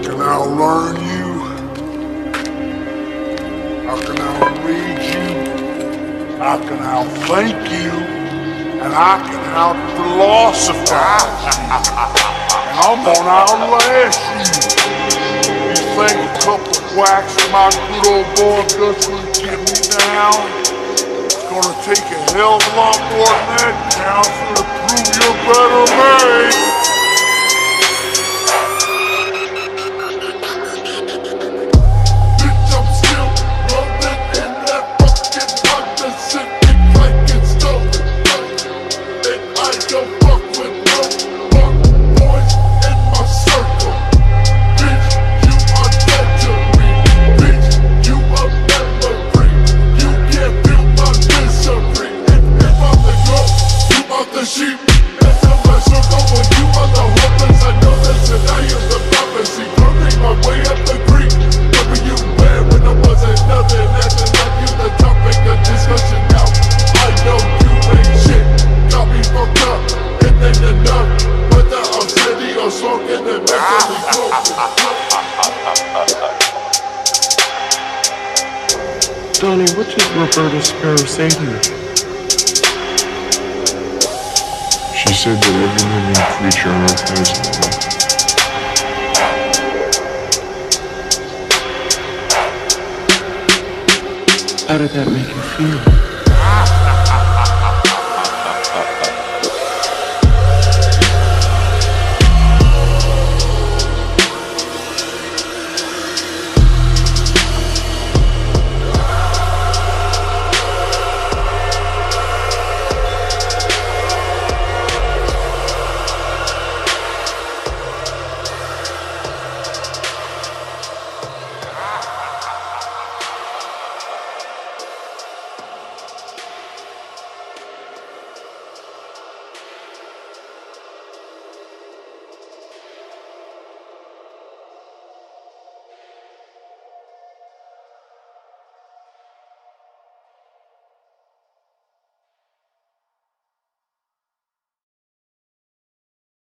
can outlearn you. I can outread you. I can outthink you. And I can out-philosophize you. And I'm gonna outlast you. You think a couple whacks of my good old boy guts will get me down? It's gonna take a hell of a lot more than that, counselor, to prove you're better than me. Donnie, what did Roberta Sparrow say to you? She said that every living creature on Earth has a life. How did that make you feel?